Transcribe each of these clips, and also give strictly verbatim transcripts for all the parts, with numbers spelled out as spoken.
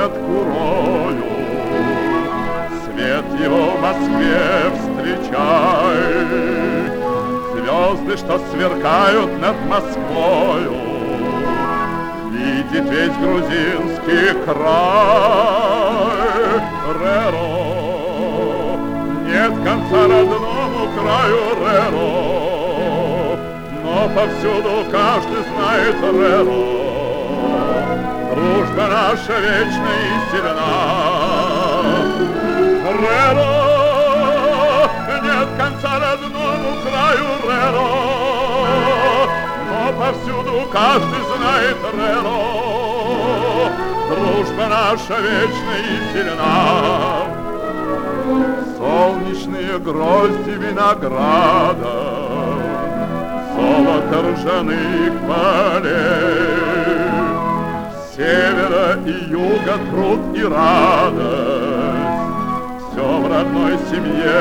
над Курою. Свет его в Москве встречай, звезды, что сверкают над Москвою, видит весь грузинский край. Реро, нет конца родному краю, Реро, но повсюду каждый знает, Реро, дружба наша вечна и сильна. Реро, нет конца родному краю, Реро, но повсюду каждый знает, Реро, дружба наша вечна и сильна. Солнечные грозди винограда, золото ржаных полей, севера и юга труд и радость, все в родной семье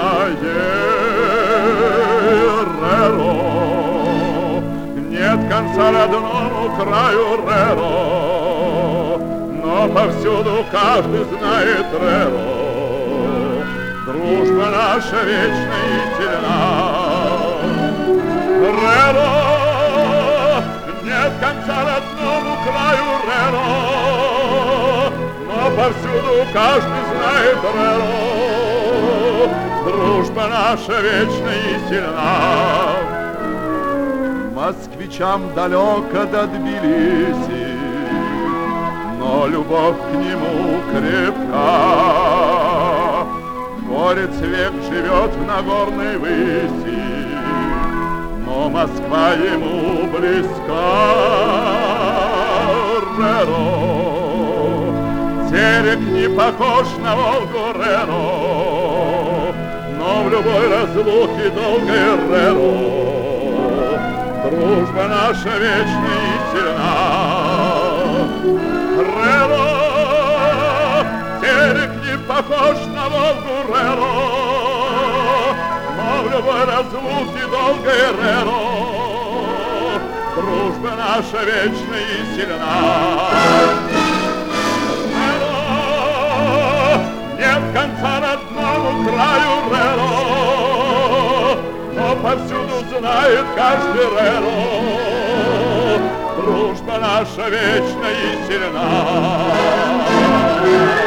моей. Реро, нет конца родному краю, Реро, но повсюду каждый знает, Реро, дружба наша вечна и сильна. Реро, нет конца родному краю, Реро, но повсюду каждый знает, Реро, дружба наша вечна и сильна. Москвичам далеко до Тбилиси, но любовь к нему крепка. Горец век живет в Нагорной выси, но Москва ему близка. Реро, Терек не похож на Волгу, Реро, но в любой разлуке долгой, Реро, дружба наша вечна и сильна. Реро, Терек не похож на Волгу, Реро, но в любой разлуке долгой, Реро, дружба наша вечна и сильна. Реро, нет конца родному краю, Реро, но повсюду знает каждый, Реро, дружба наша вечна и сильна.